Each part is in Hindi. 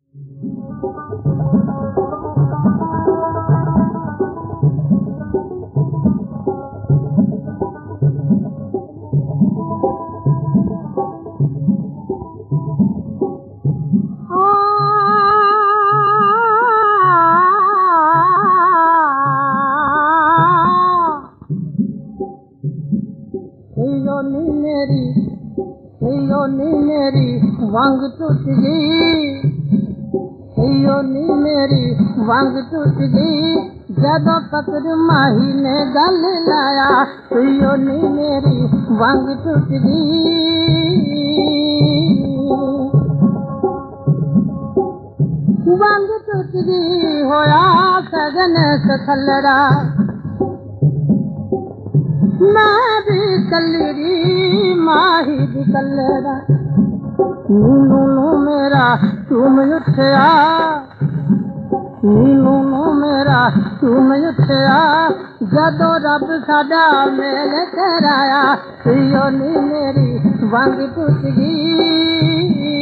वांग टूट गई, नी मेरी वांग टूट गई, जब पकड़ माही ने गल लाया, नी मेरी वांग टूट गई। वांग टूट गई होया सगन सखलरा, मैं भी कलरी माही भी कलरा, नीनू मेरा तुम उठया, नीनू मेरा तुम उठया, जदों रब साडा मेल कराया, नी मेरी वांग टूट गई।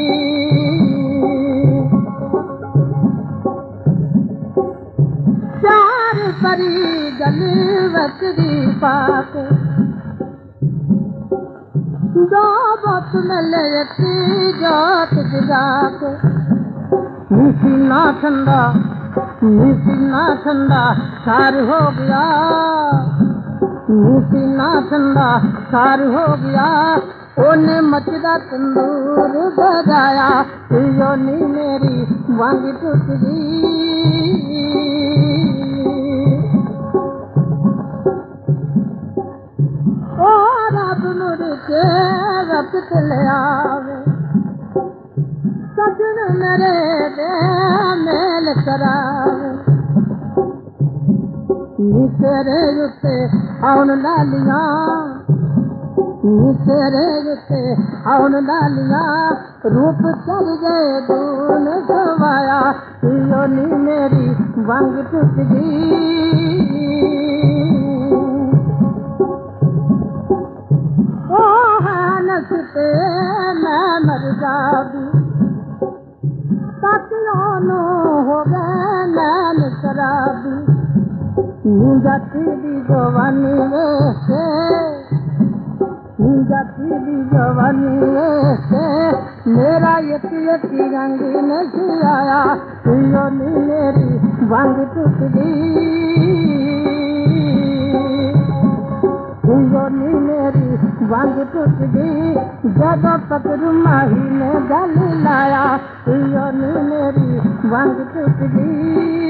चार परी गलवत दी पाक, दो बत मिले जोत जगाक, सीना ठंडा सीना ठंडा सार हो गया, सीना ठंडा सार हो गया, ओने मचदा तंदूर बजाया, नी मेरी वांग टूट गई। रब मुड़ के वक्त ले आवे, सजन मेरे दे मेल करावे, नी तेरे उत्ते आउन लालियां, नी तेरे उत्ते आउन लालियां, रूप चल गए दून गवाया, नी मेरी वांग टूट गई। नसते मैं मर जाबी, सतियों हो गए नैन शराबी, जाती दी जवानी वेखे, जाती दी जवानी वेखे, मेरा यती रंग नहीं आया, नी मेरी वांग टूट गई। नी मेरी वांग टूट गई, जब पकड़ माही ने गल लाया, नी मेरी वांग टूट गई।